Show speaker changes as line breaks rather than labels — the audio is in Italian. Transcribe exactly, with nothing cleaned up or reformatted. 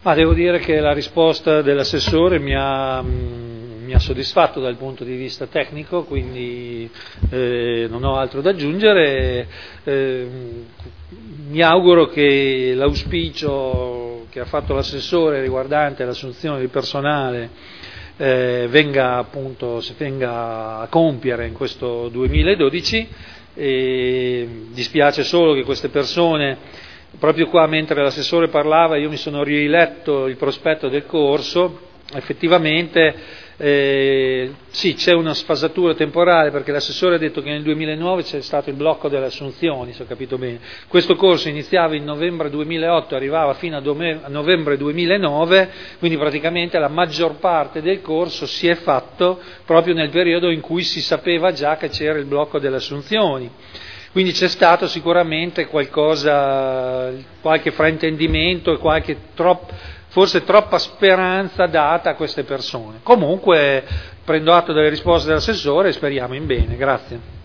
Ma devo dire che la risposta dell'assessore mi ha, mi ha soddisfatto dal punto di vista tecnico, quindi eh, non ho altro da aggiungere. Eh, mi auguro che l'auspicio che ha fatto l'assessore riguardante l'assunzione di personale eh, venga appunto, si venga a compiere in questo duemiladodici. E dispiace solo che queste persone, proprio qua mentre l'assessore parlava io mi sono riletto il prospetto del corso, effettivamente eh, sì, c'è una sfasatura temporale perché l'assessore ha detto che nel duemilanove c'è stato il blocco delle assunzioni, se ho capito bene. Questo corso iniziava in novembre duemilaotto, arrivava fino a novembre duemilanove, quindi praticamente la maggior parte del corso si è fatto proprio nel periodo in cui si sapeva già che c'era il blocco delle assunzioni. Quindi c'è stato sicuramente qualcosa, qualche fraintendimento e qualche troppo, forse troppa speranza data a queste persone. Comunque prendo atto delle risposte dell'assessore e speriamo in bene. Grazie.